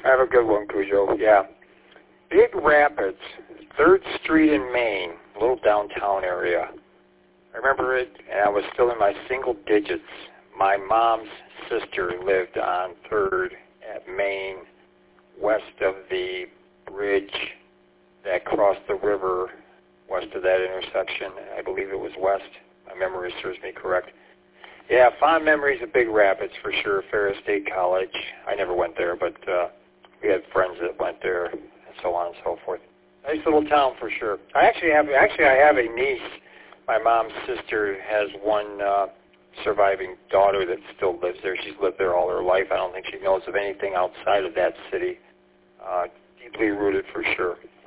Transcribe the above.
Have a good one, Cujo. Yeah. Big Rapids, 3rd Street in Maine, a little downtown area. I remember it, and I was still in my single digits. My mom's sister lived on 3rd at Maine, west of the bridge that crossed the river, west of that intersection. I believe it was west. My memory serves me correct. Yeah, fond memories of Big Rapids for sure. Ferris State College. I never went there, but we had friends that went there, and so on and so forth. Nice little town for sure. I have a niece. My mom's sister has one surviving daughter that still lives there. She's lived there all her life. I don't think she knows of anything outside of that city. Deeply rooted for sure.